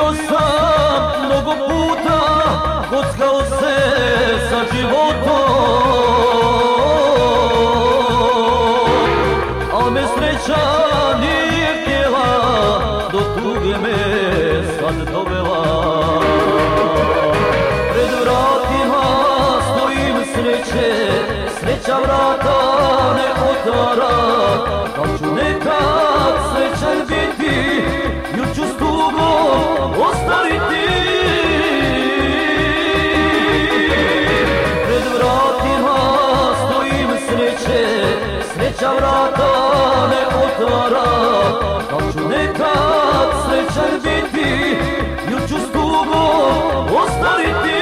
sam mnogo puta, kockao se sa životom, al me sreća nije htjela, do tuge me sad dovela. Pred vratima stojim sreće, sreća vrata ne otvara, al ću nekad srećan biti, ju ću s tugom ostaviti. Pred vratima stojim sreće, sreća vrata ne otvara, al ću nekad srećan biti, ju ću s tugom ostaviti.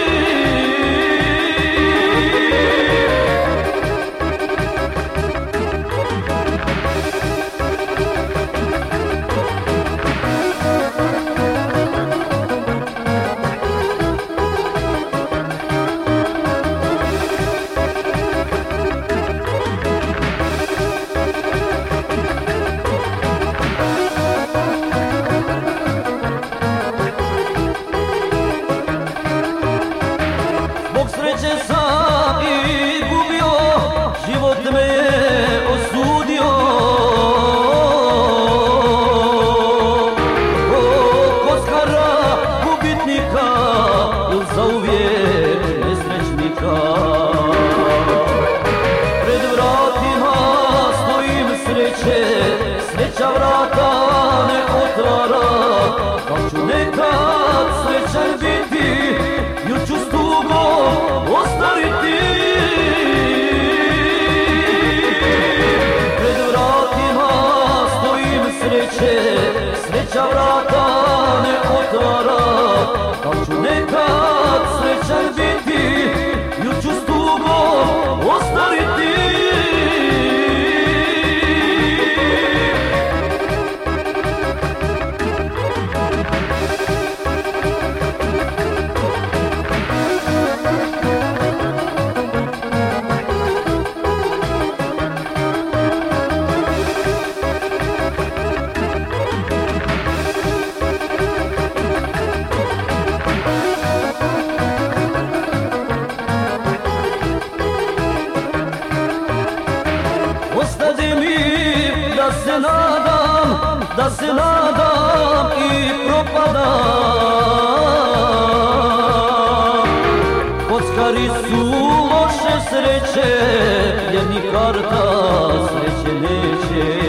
Sreće sam i gubio, život me je osudio. Kockara gubitnika, il zauvijek nesrećnika. Pred vratima stojim sreće, sreća vrata ne otvara, al ću nekad srećan biti, ju ću s tugom ostaviti. Pred vratima stojim sreće, sreća vrata ne otvara, al ću nekad srećan biti, ju ću s tugom ostaviti. Ostavi mi da se nadam i propadam. Kockari su loše sreće, jer ni karta sreće neće.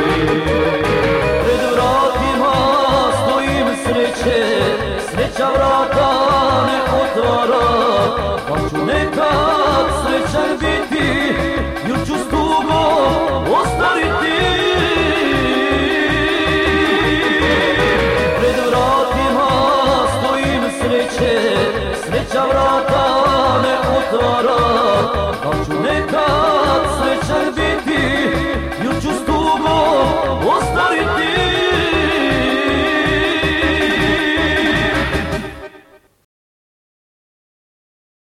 Pred vratima stojim sreće, sreća vrata ne otvara, al ću nekad srećan biti, ju ću s tugom ostaviti. Pred vratima stojim sreće, sreća vrata ne otvara, al ću